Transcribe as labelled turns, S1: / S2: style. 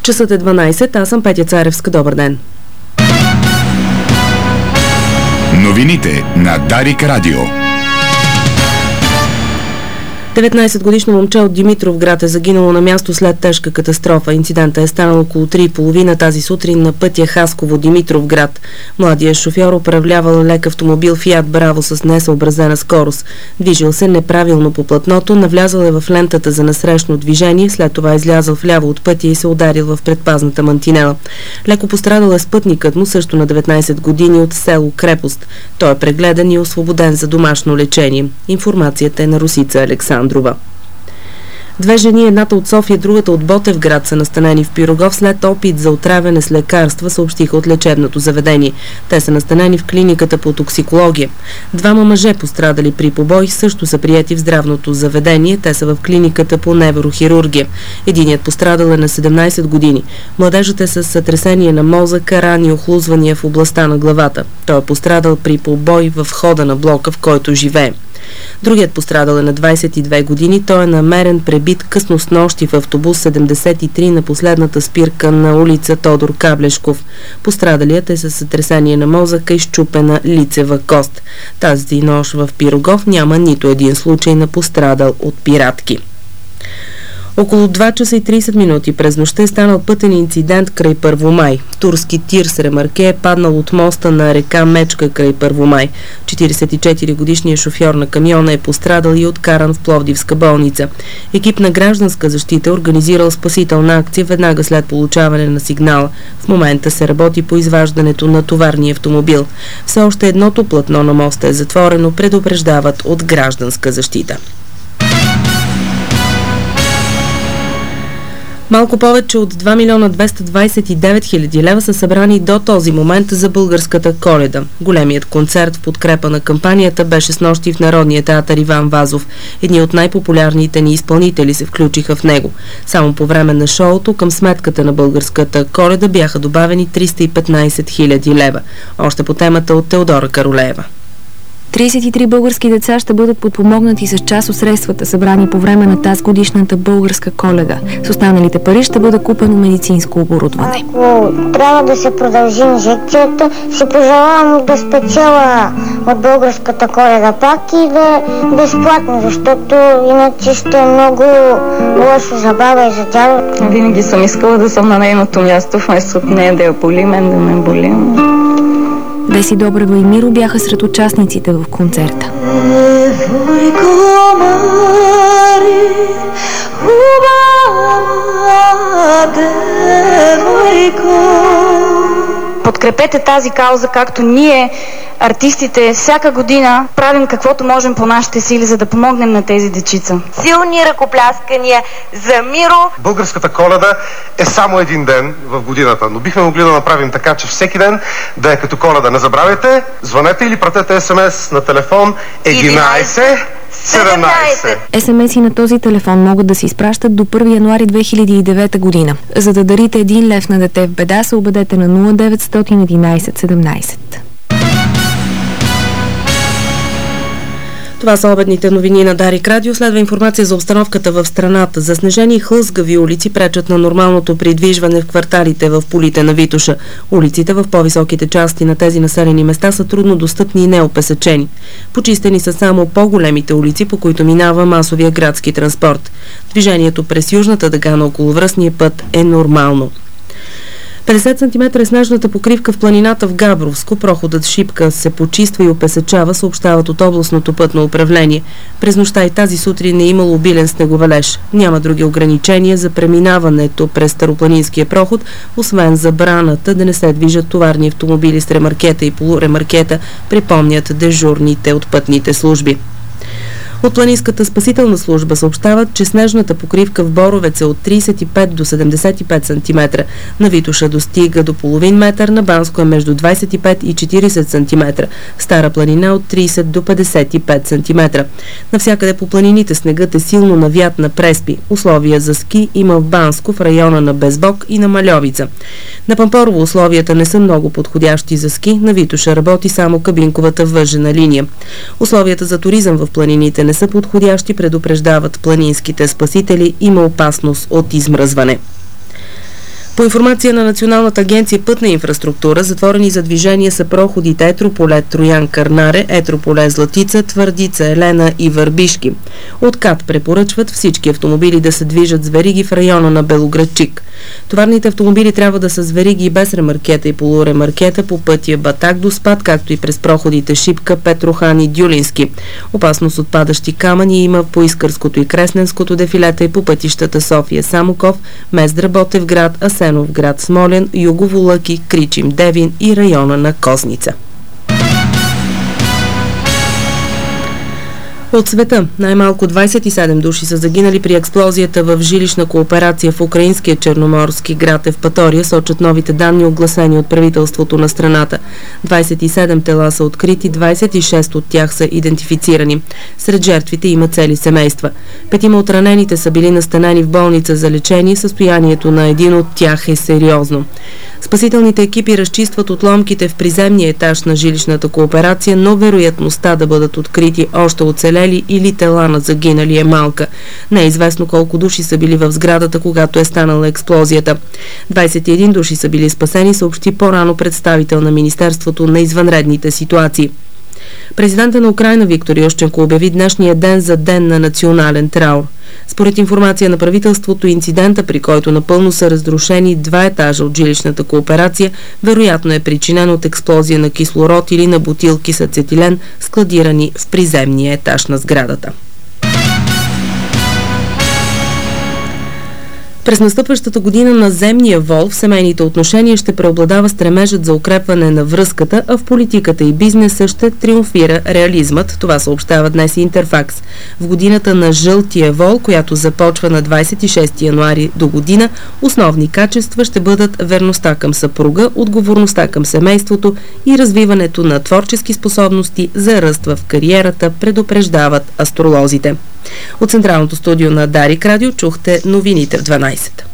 S1: Часът е 12, аз съм Петя Царевска. Добър ден.
S2: Новините на Дарик Радио.
S1: 19-годишно момче от Димитровград е загинало на място след тежка катастрофа. Инцидентът е станал около 3:30 тази сутрин на пътя Хасково-Димитровград. Младият шофьор управлявал лек автомобил Фиат Браво с несъобразена скорост. Движил се неправилно по платното, навлязал е в лентата за насрещно движение, след това излязъл вляво от пътя и се ударил в предпазната мантинела. Леко пострадал е спътникът му, също на 19 години, от село Крепост. Той е прегледан и освободен за домашно лечение. Информацията е на Росица Александрова. Две жени, едната от София, другата от Ботевград, са настанени в Пирогов след опит за отравяне с лекарства, съобщиха от лечебното заведение. Те са настанени в клиниката по токсикология. Двама мъже, пострадали при побой, също са приети в здравното заведение. Те са в клиниката по неврохирургия. Единият пострадал е на 17 години. Младежът е с сътресение на мозъка, рани и охлузвания в областта на главата. Той е пострадал при побой в входа на блока, в който живее. Другият пострадал е на 22 години. Той е намерен пребит късно снощи в автобус 73 на последната спирка на улица Тодор Каблешков. Пострадалият е със сътресение на мозъка и счупена лицева кост. Тази нощ в Пирогов няма нито един случай на пострадал от пиратки. Около 2 часа и 30 минути през нощта е станал пътен инцидент край Първомай. Турски тир с ремарке е паднал от моста на река Мечка край Първомай. 44-годишният шофьор на камиона е пострадал и откаран в Пловдивска болница. Екип на гражданска защита е организирал спасителна акция веднага след получаване на сигнала. В момента се работи по изваждането на товарния автомобил. Все още едното платно на моста е затворено, предупреждават от гражданска защита. Малко повече от 2 милиона 229 хиляди лева са събрани до този момент за българската Коледа. Големият концерт в подкрепа на кампанията беше снощи в Народния театър Иван Вазов. Едни от най-популярните ни изпълнители се включиха в него. Само по време на шоуто към сметката на българската Коледа бяха добавени 315 хиляди лева. Още по темата от Теодора Каролеева.
S3: 33 български деца ще бъдат подпомогнати с част от средствата, събрани по време на тази годишната българска Коледа. С останалите пари ще бъде купено медицинско оборудване.
S4: Ако трябва да се продължи инжекцията, си пожелавам да спечела от българската Коледа пак и да безплатно, защото иначе ще е много лошо за баба и за дядо.
S5: Винаги съм искала да съм на нейното място, вместо от нея да я боли, мен да ме боли.
S3: Веси Добрева и Миро бяха сред участниците в концерта.
S5: Подкрепете тази кауза, както ние, артистите, всяка година правим каквото можем по нашите сили, за да помогнем на тези дечица.
S6: Силни ръкопляскания за Миро.
S7: Българската Коледа е само един ден в годината, но бихме могли да направим така, че всеки ден да е като Коледа. Не забравяйте, звънете или пратете СМС на телефон 11 17.
S3: СМС-и на този телефон могат да се изпращат до 1 януари 2009 година. За да дарите 1 лев на дете в беда, се обадете на 0911 17.
S1: Това са обедните новини на Дарик Радио. Следва информация за обстановката в страната. Заснежени и хлъзгави улици пречат на нормалното придвижване в кварталите в полите на Витоша. Улиците в по-високите части на тези населени места са трудно достъпни и неопесъчени. Почистени са само по-големите улици, по които минава масовия градски транспорт. Движението през южната дъга на околовръстния път е нормално. 50 см е снежната покривка в планината в Габровско. Проходът Шипка се почиства и опесъчава, съобщават от областното пътно управление. През нощта и тази сутрин е имало обилен снеговалеж. Няма други ограничения за преминаването през Старопланинския проход, освен забраната да не се движат товарни автомобили с ремаркета и полуремаркета, припомнят дежурните от пътните служби. От Планинската спасителна служба съобщават, че снежната покривка в Боровец е от 35 до 75 см. На Витоша достига до половин метър, на Банско е между 25 и 40 см. Стара планина от 30 до 55 см. Навсякъде по планините снегът е силно навят на преспи. Условия за ски има в Банско, в района на Безбок и на Мальовица. На Пампорово условията не са много подходящи за ски. На Витоша работи само кабинковата въжена линия. Условията за туризъм в планините не са подходящи, предупреждават планинските спасители, има опасност от измръзване. По информация на Националната агенция Пътна инфраструктура, затворени за движение са проходите Етрополе Троян Кърнаре, Етрополе Златица, Твърдица Елена и Върбишки. От КАТ препоръчват всички автомобили да се движат с вериги в района на Белоградчик. Товарните автомобили трябва да са с вериги без ремаркета и полуремаркета по пътя Батак до Спад, както и през проходите Шипка, Петрохан и Дюлински. Опасност от падащи камъни има по Искърското и Кресненското дефилета и по пътищата София Самоков, Мездра Ботевград, Асеновград Смолян, Югово Лъки, Кричим Девин и района на Козница. От света най-малко 27 души са загинали при експлозията в жилищна кооперация в украинския черноморски град Евпатория, сочат новите данни, огласени от правителството на страната. 27 тела са открити, 26 от тях са идентифицирани. Сред жертвите има цели семейства. 5 от ранените са били настанени в болница за лечение, състоянието на един от тях е сериозно. Спасителните екипи разчистват отломките в приземния етаж на жилищната кооперация, но вероятността да бъдат открити още оцелели или тела на загинали е малка. Не е известно колко души са били в сградата, когато е станала експлозията. 21 души са били спасени, съобщи по-рано представител на Министерството на извънредните ситуации. Президентът на Украйна Виктор Ющенко обяви днешния ден за ден на национален траур. Според информация на правителството, инцидента, при който напълно са разрушени 2 етажа от жилищната кооперация, вероятно е причинен от експлозия на кислород или на бутилки с ацетилен, складирани в приземния етаж на сградата. През настъпващата година на земния вол в семейните отношения ще преобладава стремежът за укрепване на връзката, а в политиката и бизнеса ще триумфира реализмът. Това съобщава днес Интерфакс. В годината на жълтия вол, която започва на 26 януари до година, основни качества ще бъдат верността към съпруга, отговорността към семейството и развиването на творчески способности за ръст в кариерата, предупреждават астролозите. От централното студио на Дарик Радио чухте новините в 12.